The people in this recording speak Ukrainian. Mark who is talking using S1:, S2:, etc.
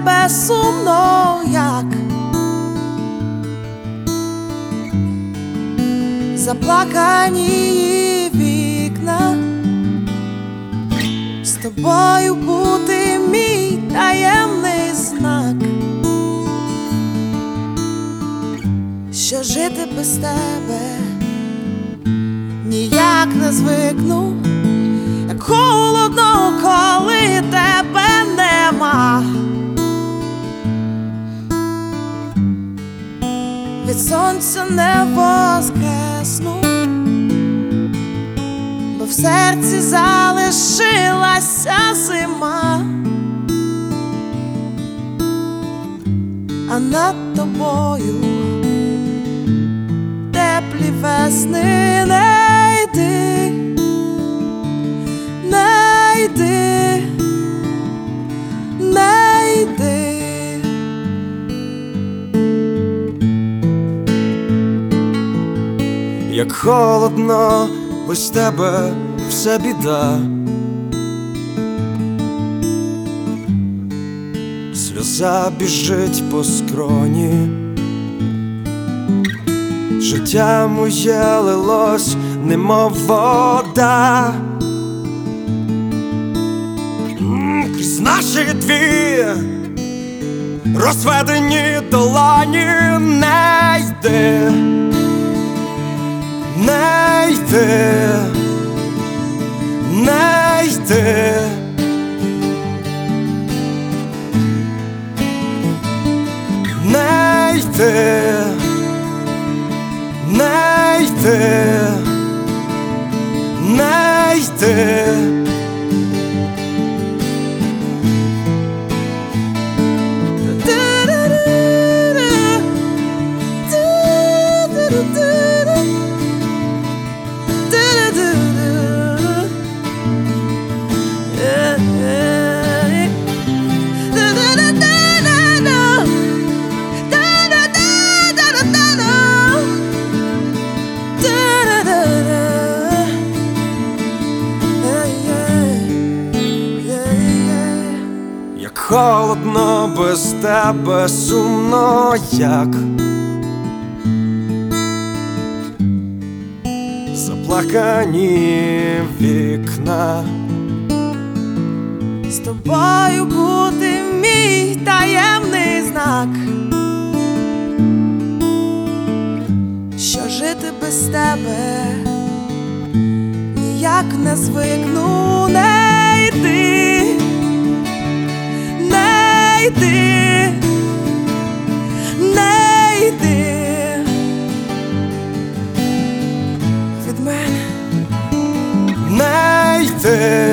S1: тебе сумно, як заплакані вікна. З тобою бути мій таємний знак, що жити без тебе ніяк не звикну, як холодно, коли тебе нема. Від сонця не воскресну, бо в серці залишилася зима, а над тобою теплі весни. Не йди, не йди, не йди.
S2: Як холодно, без тебе все біда. Сльоза біжить по скроні, життя моє лилось, немов вода. Крізь наші дві розведені долоні. Не йди, не йди, не йди. Не йди, не йди, не йди. Як холодно, без тебе сумно, як заплакані вікна.
S1: З тобою бути мій таємний знак, що жити без тебе ніяк не звикну. Не йди, не йди, не йди від мене.
S2: Не йди,